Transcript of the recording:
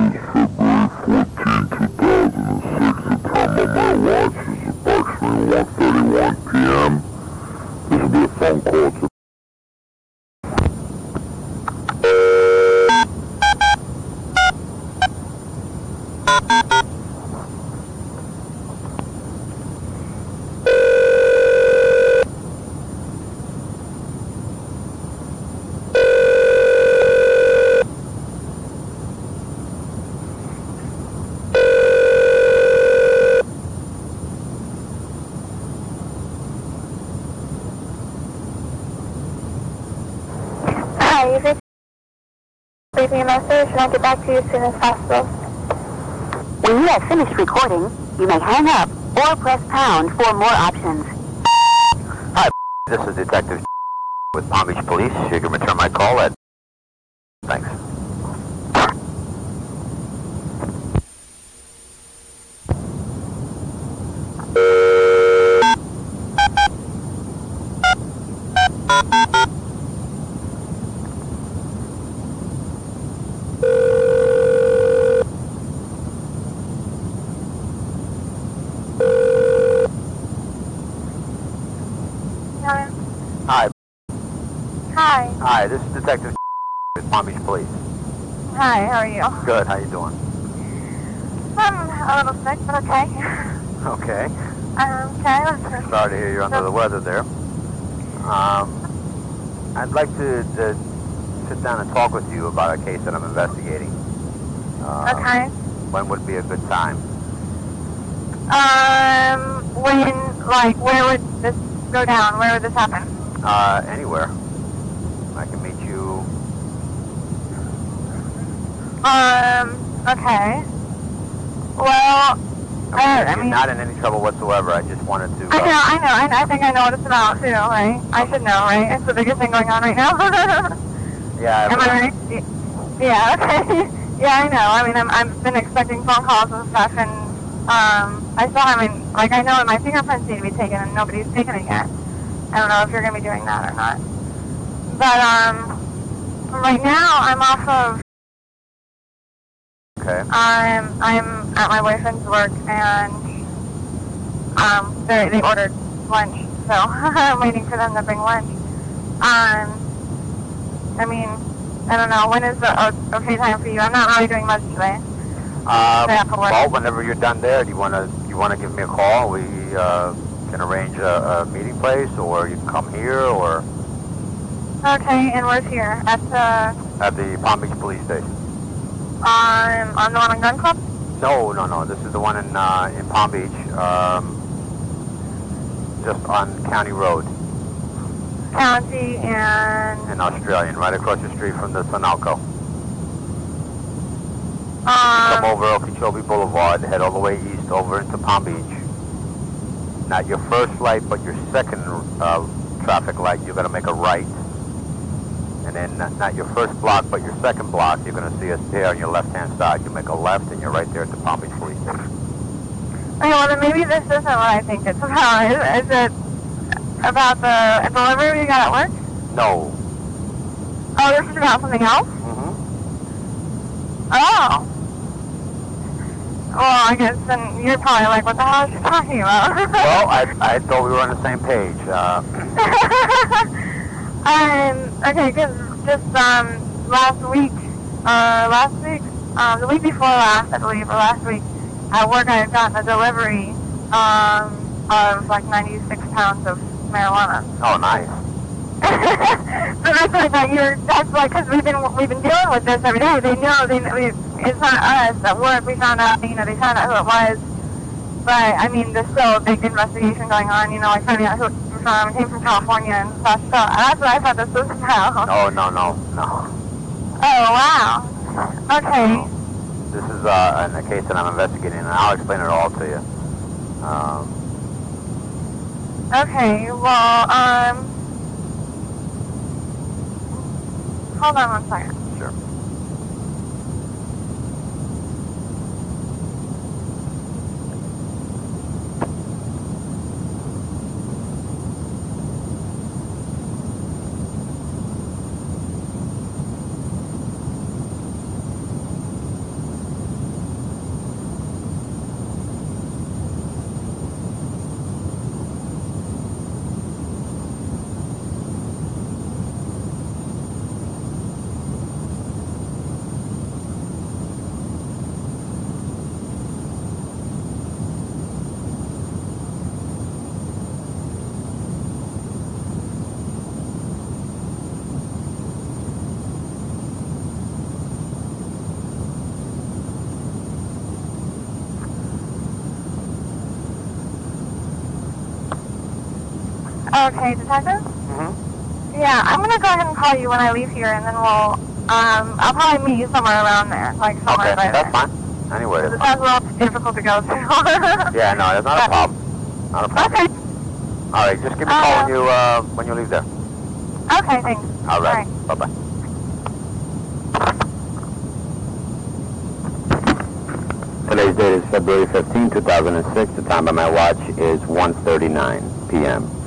Hi, if it's leave me a message and I'll get back to you as soon as possible. When you have finished recording, you may hang up or press pound for more options. Hi, this is Detective with Palm Beach Police. You can return my call at... Thanks. Hi. Hi. Hi, this is Detective with Palm Beach Police. Hi, how are you? Good, how you doing? I'm a little sick, but okay. Okay. Okay, let's Sorry to hear you're under the weather there. I'd like to sit down and talk with you about a case that I'm investigating. Okay. When would be a good time? Where would this go down? Where would this happen? Anywhere. I can meet you. Okay. Well, I mean, you're not in any trouble whatsoever. I just wanted to... I think I know what it's about, too, right? I should know, right? It's the biggest thing going on right now. Yeah. Am I right? Yeah, okay. Yeah, I know. I mean, I've been expecting phone calls and stuff, and, I still haven't, like, I know my fingerprints need to be taken, and nobody's taken it yet. I don't know if you're going to be doing that or not. But, right now, I'm off of... Okay. I'm at my boyfriend's work, and they ordered lunch, so I'm waiting for them to bring lunch. I mean, I don't know, when is the okay time for you? I'm not really doing much today. Well, whenever you're done there, do you want to give me a call? We can arrange a meeting place, or you can come here, or... Okay, and where's here? At the Palm Beach Police Station. On the one in Gun Club? No. This is the one in Palm Beach, just on County Road. County and... In Australian, right across the street from the Sunalco. Come over Okeechobee Boulevard, head all the way east over into Palm Beach. Not your first light, but your second traffic light, you're going to make a right. And then not your first block, but your second block, you're going to see us there on your left-hand side. You make a left, and you're right there at the Palm Beach Police Station. Okay, well, then maybe this isn't what I think it's about. Is it about the delivery you got at work? No. Oh, this is about something else? Mm-hmm. Oh. Well, I guess then you're probably like, what the hell is she talking about? Well, I thought we were on the same page. Okay, because just the week before last, I believe, or last week, at work I had gotten a delivery of like 96 pounds of marijuana. Oh, nice. So that's what I thought that's like, because we've been dealing with this every day. They know, it's not us at work. We found out, they found out who it was. But, I mean, there's still a big investigation going on, like finding out who it came from. It came from California and stuff. So that's what I thought this was about. No. Oh, wow. Okay. This is a case that I'm investigating, and I'll explain it all to you. Okay, well, hold on one second. Sure. Okay, detective? Mm-hmm. Yeah, I'm gonna go ahead and call you when I leave here, and then I'll probably meet you somewhere around there, like somewhere Okay, by that's there. fine. Anyway, Because that's it sounds a little difficult to go to. yeah, no, that's not a problem. Not a problem. Okay. All right, just give me a call when you leave there. Okay, thanks. All right. Bye. Bye-bye. Today's date is February 15, 2006. The time by my watch is 1:39 p.m.